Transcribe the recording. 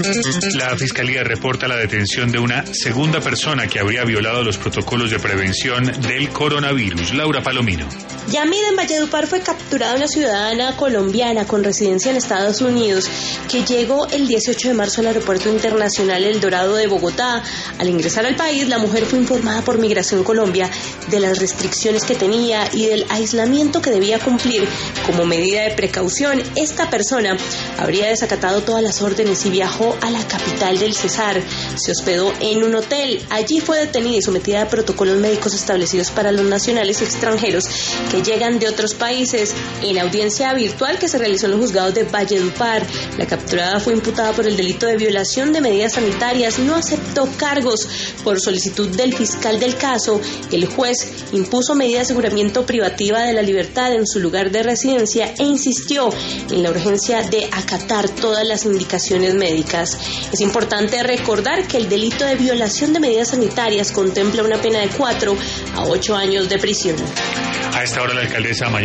La Fiscalía reporta la detención de una segunda persona que habría violado los protocolos de prevención del coronavirus. Laura Palomino. Yamida en Valledupar fue capturada una ciudadana colombiana con residencia en Estados Unidos que llegó el 18 de marzo al Aeropuerto Internacional El Dorado de Bogotá. Al ingresar al país, la mujer fue informada por Migración Colombia de las restricciones que tenía y del aislamiento que debía cumplir. Como medida de precaución, esta persona habría desacatado todas las órdenes y viajó a la capital del Cesar. Se hospedó en un hotel. Allí fue detenida y sometida a protocolos médicos establecidos para los nacionales y extranjeros que llegan de otros países. En audiencia virtual que se realizó en los juzgados de Valledupar, la capturada fue imputada por el delito de violación de medidas sanitarias. No aceptó cargos. Por solicitud del fiscal del caso, el juez impuso medida de aseguramiento privativa de la libertad en su lugar de residencia e insistió en la urgencia de acatar todas las indicaciones médicas. Es importante recordar que el delito de violación de medidas sanitarias contempla una pena de 4 a 8 años de prisión. A esta hora la alcaldesa mayor